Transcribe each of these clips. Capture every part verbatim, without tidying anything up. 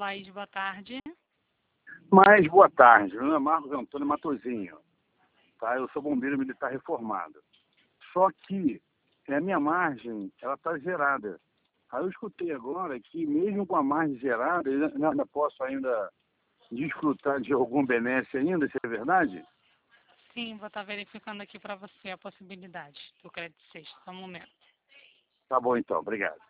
País, boa tarde. Mas, boa tarde, meu nome é Marcos Antônio Matosinho, tá? Eu sou bombeiro militar reformado. Só que a minha margem, ela está zerada. Aí eu escutei agora que mesmo com a margem zerada, eu ainda posso ainda desfrutar de algum benesse ainda, isso é verdade? Sim, vou estar verificando aqui para você a possibilidade do crédito sexto, só um momento. Tá bom então, obrigado.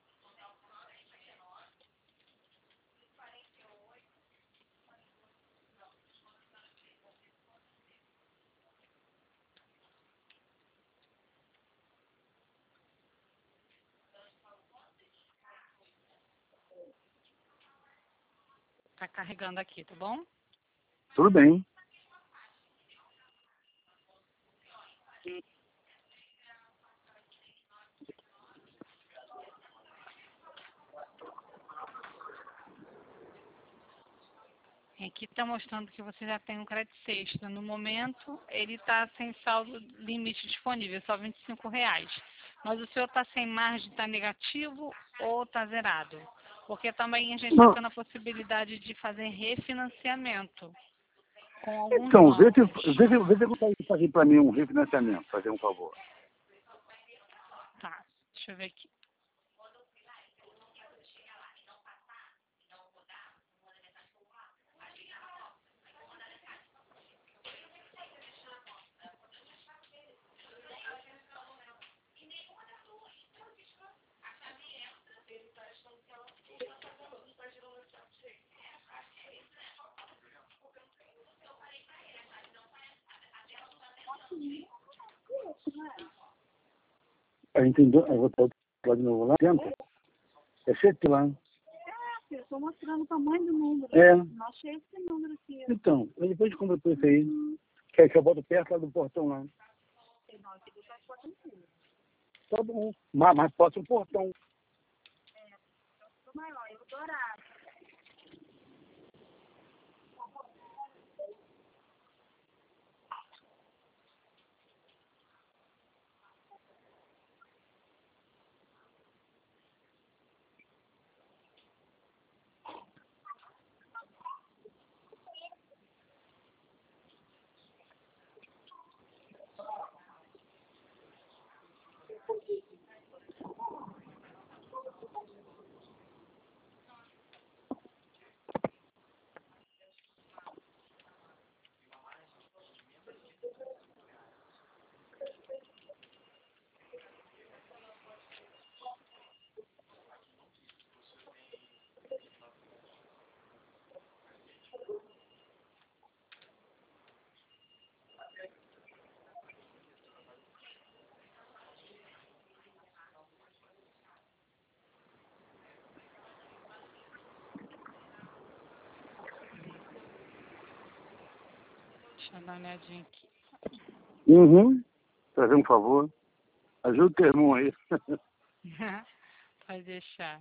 Está carregando aqui, tá bom? Tudo bem. Aqui está mostrando que você já tem um crédito sexto. No momento, ele está sem saldo limite disponível, só vinte e cinco reais. Mas o senhor está sem margem, está negativo ou está zerado? Porque também a gente está Não. tendo a possibilidade de fazer refinanciamento com alguns Então, vê se, bancos. vê se, vê se consegue fazer para mim um refinanciamento, fazer um favor. Tá, deixa eu ver aqui. A gente entendeu? Eu vou botar lá de novo lá dentro. É sete lá. Eu estou mostrando o tamanho do número. É. Não achei esse número aqui. Então, aí depois de compra esse aí. Uhum. Quer que eu boto perto lá do portão lá. Não, aqui do lado pode ser. Tá bom. Mas, mas pode ser um portão. É, o maior, é o dourado. Deixa eu dar uma olhadinha aqui. Uhum. Fazer um favor. Ajuda o teu irmão aí. Pode deixar.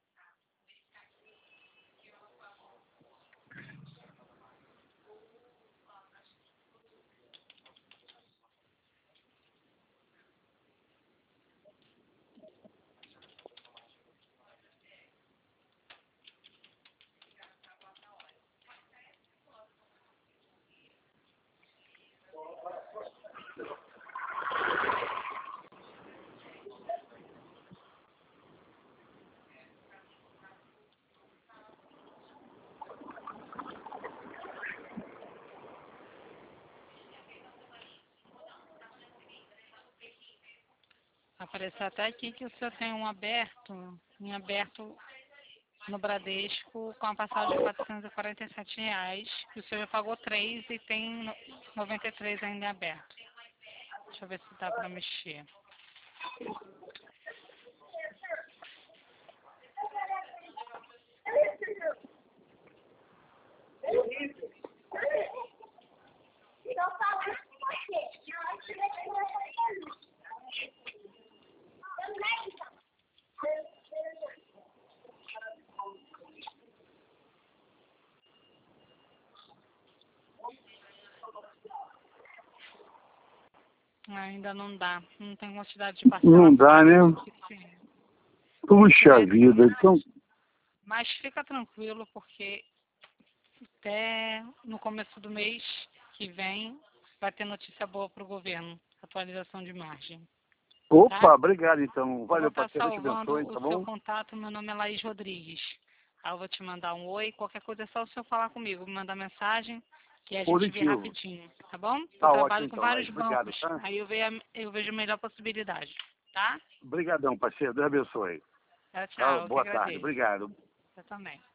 Apareceu até aqui que o senhor tem um aberto, em aberto no Bradesco, com a passagem de quatrocentos e quarenta e sete reais. O senhor já pagou três e tem noventa e três ainda em aberto. Deixa eu ver se dá para mexer. Ainda não dá, não tem quantidade de parcela. Não dá, né? Suficiente. Puxa Mas, vida, então... Mas fica tranquilo, porque até no começo do mês que vem vai ter notícia boa para o governo, atualização de margem. Opa, Tá? obrigado então. Eu vou Valeu, estar parceiro. Deus te salvando abençoe, o tá seu bom? contato, meu nome é Laís Rodrigues. Aí eu vou te mandar um oi, qualquer coisa é só o senhor falar comigo, me mandar mensagem, que a gente vê Positivo. rapidinho, tá bom? Tá Eu ótimo trabalho com então, vários Laís. Obrigado, bancos, tá? aí eu vejo, eu vejo a melhor possibilidade, tá? Obrigadão, parceiro. Deus abençoe. Tchau, Tá? tchau, eu que Boa tarde. agradeço. Obrigado. Eu também.